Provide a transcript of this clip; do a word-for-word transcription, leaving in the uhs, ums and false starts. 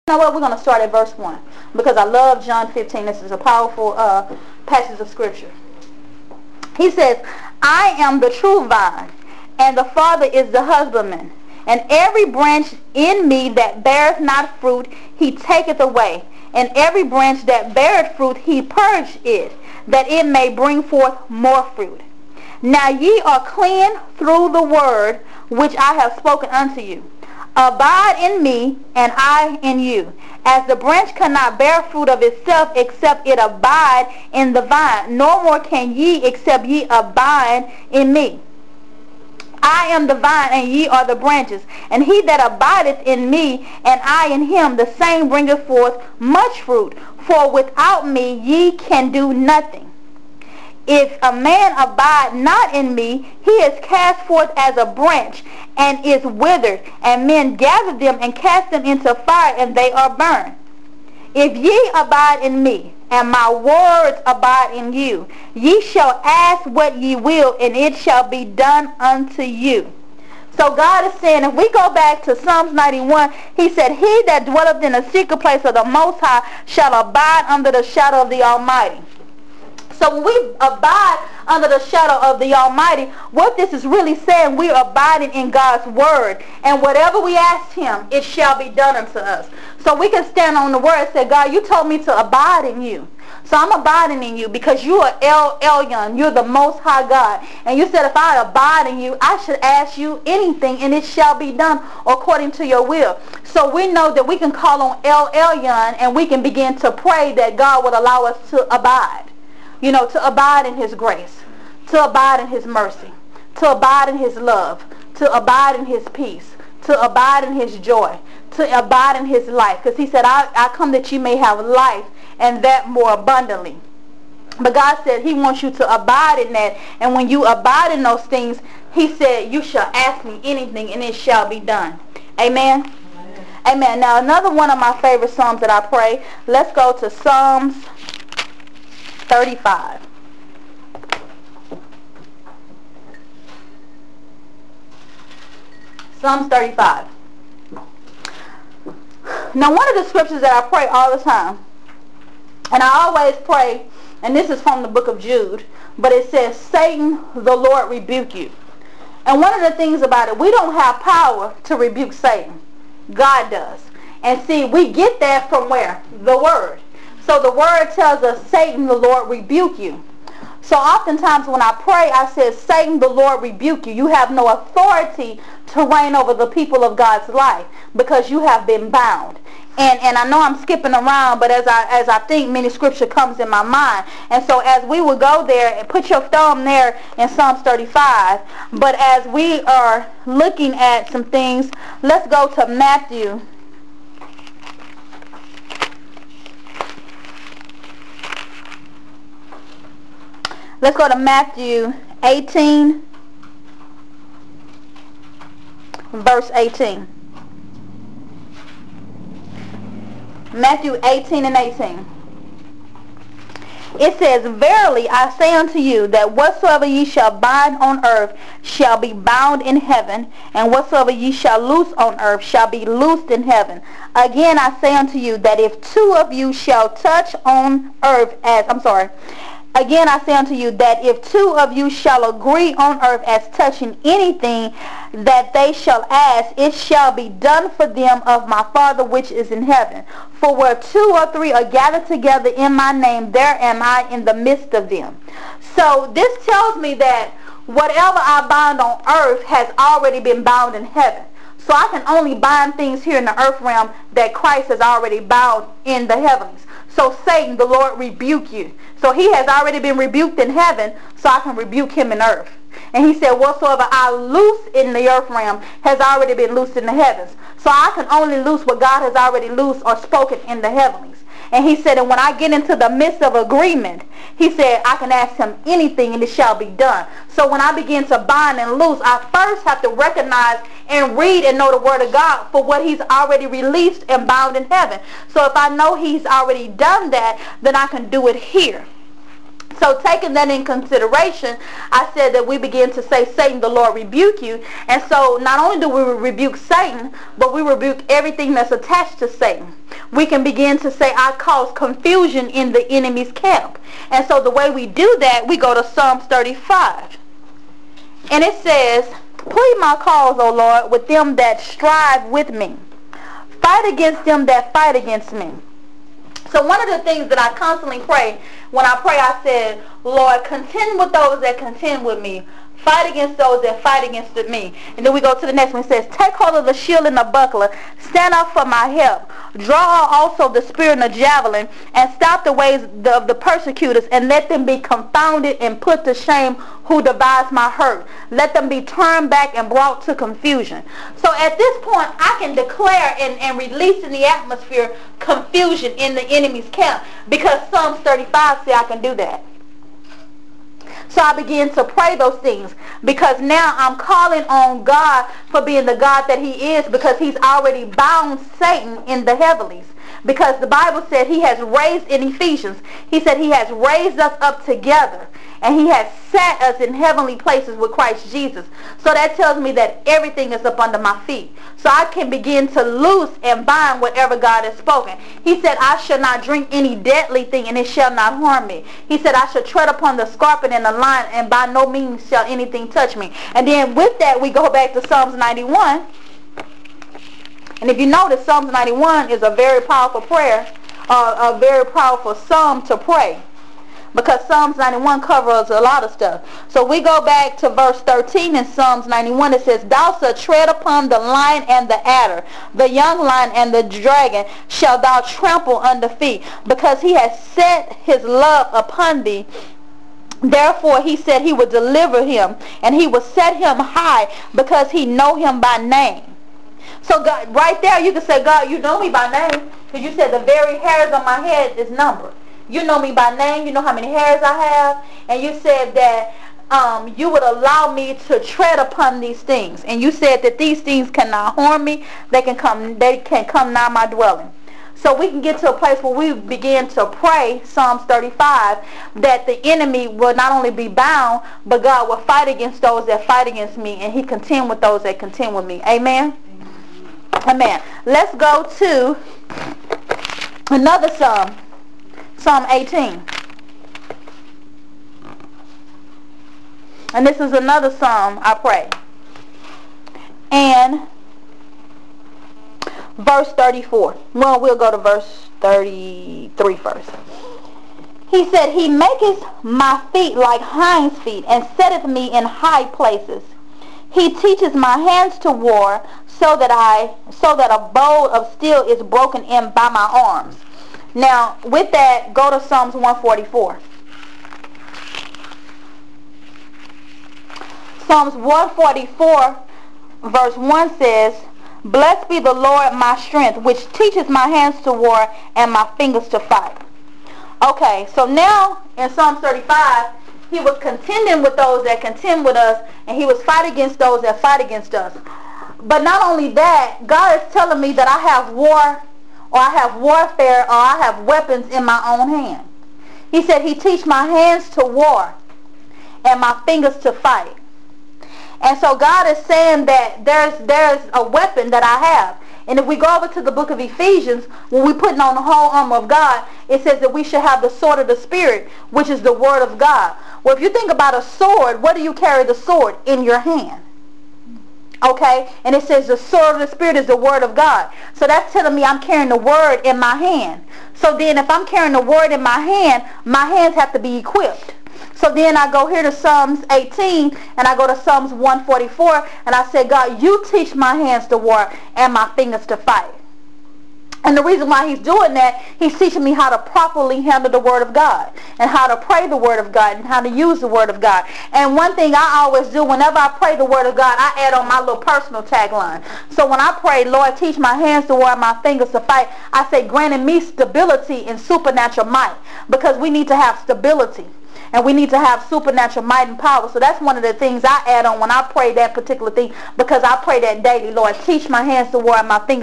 You know what? We're going to start at verse one because I love John fifteen. This is a powerful uh, passage of scripture. He says, I am the true vine, and the Father is the husbandman. And every branch in me that beareth not fruit, he taketh away. And every branch that beareth fruit, he purgeth it, that it may bring forth more fruit. Now ye are clean through the word which I have spoken unto you. Abide in me, and I in you. As the branch cannot bear fruit of itself, except it abide in the vine, no more can ye, except ye abide in me. I am the vine, and ye are the branches. And he that abideth in me, and I in him, the same bringeth forth much fruit. For without me ye can do nothing. If a man abide not in me, he is cast forth as a branch, and is withered, and men gather them and cast them into fire, and they are burned. If ye abide in me, and my words abide in you, ye shall ask what ye will, and it shall be done unto you. So God is saying, if we go back to Psalms ninety-one, he said, he that dwelleth in the secret place of the Most High shall abide under the shadow of the Almighty. So when we abide under the shadow of the Almighty, what this is really saying, we're abiding in God's word. And whatever we ask him, it shall be done unto us. So we can stand on the word and say, God, you told me to abide in you. So I'm abiding in you because you are El Elyon. You're the Most High God. And you said if I abide in you, I should ask you anything, and it shall be done according to your will. So we know that we can call on El Elyon, and we can begin to pray that God would allow us to abide. You know, to abide in his grace, to abide in his mercy, to abide in his love, to abide in his peace, to abide in his joy, to abide in his life. Because he said, I, I come that you may have life, and that more abundantly. But God said he wants you to abide in that. And when you abide in those things, he said, you shall ask me anything, and it shall be done. Amen? Amen. Amen. Now, another one of my favorite Psalms that I pray, let's go to Psalms thirty-five. Psalms thirty-five. Now, one of the scriptures that I pray all the time, and I always pray, and this is from the book of Jude, but it says, Satan, the Lord rebuke you. And one of the things about it, we don't have power to rebuke Satan. God does. And see, we get that from where? The word. So the word tells us, Satan, the Lord rebuke you. So oftentimes when I pray, I say, Satan, the Lord rebuke you. You have no authority to reign over the people of God's life because you have been bound. And and I know I'm skipping around, but as I as I think, many scripture comes in my mind. And so as we would go there, and put your thumb there in Psalms thirty-five. But as we are looking at some things, let's go to Matthew. Let's go to Matthew eighteen, verse eighteen. Matthew eighteen and eighteen. It says, Verily I say unto you, that whatsoever ye shall bind on earth shall be bound in heaven, and whatsoever ye shall loose on earth shall be loosed in heaven. Again I say unto you, that if two of you shall touch on earth as, I'm sorry, Again I say unto you, that if two of you shall agree on earth as touching anything that they shall ask, it shall be done for them of my Father which is in heaven. For where two or three are gathered together in my name, there am I in the midst of them. So this tells me that whatever I bind on earth has already been bound in heaven. So I can only bind things here in the earth realm that Christ has already bound in the heavens. So Satan, the Lord rebuke you. So he has already been rebuked in heaven, so I can rebuke him in earth. And he said, whatsoever I loose in the earth realm has already been loosed in the heavens. So I can only loose what God has already loosed or spoken in the heavenlies. And he said, and when I get into the midst of agreement, he said, I can ask him anything and it shall be done. So when I begin to bind and loose, I first have to recognize and read and know the word of God for what he's already released and bound in heaven. So if I know he's already done that, then I can do it here. So taking that in consideration, I said that we begin to say, Satan, the Lord rebuke you. And so not only do we rebuke Satan, but we rebuke everything that's attached to Satan. we can begin to say, I cause confusion in the enemy's camp. And so the way we do that, we go to Psalms thirty-five. And it says, plead my cause, O Lord, with them that strive with me. Fight against them that fight against me. So one of the things that I constantly pray, when I pray, I said, Lord, contend with those that contend with me. Fight against those that fight against me. And then we go to the next one. It says, take hold of the shield and the buckler. Stand up for my help. Draw out also the spear and the javelin, and stop the ways of the persecutors, and let them be confounded and put to shame who devise my hurt. Let them be turned back and brought to confusion. So at this point, I can declare and, and release in the atmosphere confusion in the enemy's camp, because Psalms thirty-five says I can do that. So I begin to pray those things, because now I'm calling on God for being the God that he is, because he's already bound Satan in the heavenlies. Because the Bible said he has raised, in Ephesians, he said he has raised us up together, and he has set us in heavenly places with Christ Jesus. So that tells me that everything is up under my feet. So I can begin to loose and bind whatever God has spoken. He said, I shall not drink any deadly thing, and it shall not harm me. He said, I shall tread upon the scorpion and the lion, and by no means shall anything touch me. And then with that, we go back to Psalms ninety-one. And if you notice, Psalms ninety-one is a very powerful prayer, uh, a very powerful psalm to pray, because Psalms ninety-one covers a lot of stuff. So we go back to verse thirteen in Psalms ninety-one. It says, thou shalt tread upon the lion and the adder, the young lion and the dragon shalt thou trample under feet, because he has set his love upon thee. Therefore he said he would deliver him, and he would set him high, because he know him by name. So God, right there you can say, God, you know me by name, because you said the very hairs on my head is numbered. You know me by name. You know how many hairs I have. And you said that um, you would allow me to tread upon these things. And you said that these things cannot harm me. They can come, they can come nigh my dwelling. So we can get to a place where we begin to pray, Psalms thirty-five, that the enemy will not only be bound, but God will fight against those that fight against me, and he contend with those that contend with me. Amen? Amen. Let's go to another psalm. Psalm eighteen. And this is another psalm I pray. And verse thirty-four. Well, we'll go to verse thirty-three first. He said, he maketh my feet like hinds' feet, and setteth me in high places. He teaches my hands to war, so that I so that a bow of steel is broken in by my arms. Now, with that, go to Psalms one forty-four. Psalms one forty-four, verse one says, blessed be the Lord my strength, which teaches my hands to war and my fingers to fight. Okay, so now in Psalms thirty-five, he was contending with those that contend with us, and he was fighting against those that fight against us. But not only that, God is telling me that I have war, or I have warfare, or I have weapons in my own hand. He said he teach my hands to war and my fingers to fight. And so God is saying that there's there's a weapon that I have. And if we go over to the book of Ephesians, when we're putting on the whole armor of God, it says that we should have the sword of the Spirit, which is the word of God. Well, if you think about a sword, what do you carry the sword? In your hand. Okay? And it says the sword of the Spirit is the word of God. So that's telling me I'm carrying the word in my hand. So then if I'm carrying the word in my hand, my hands have to be equipped. So then I go here to Psalms eighteen, and I go to Psalms one forty-four, and I say, God, you teach my hands to war and my fingers to fight. And the reason why he's doing that, he's teaching me how to properly handle the word of God, and how to pray the word of God, and how to use the word of God. And one thing I always do, whenever I pray the word of God, I add on my little personal tagline. So when I pray, Lord, teach my hands to war and my fingers to fight, I say, granted me stability and supernatural might, because we need to have stability. And we need to have supernatural might and power. So that's one of the things I add on when I pray that particular thing, because I pray that daily. Lord, teach my hands to war and my fingers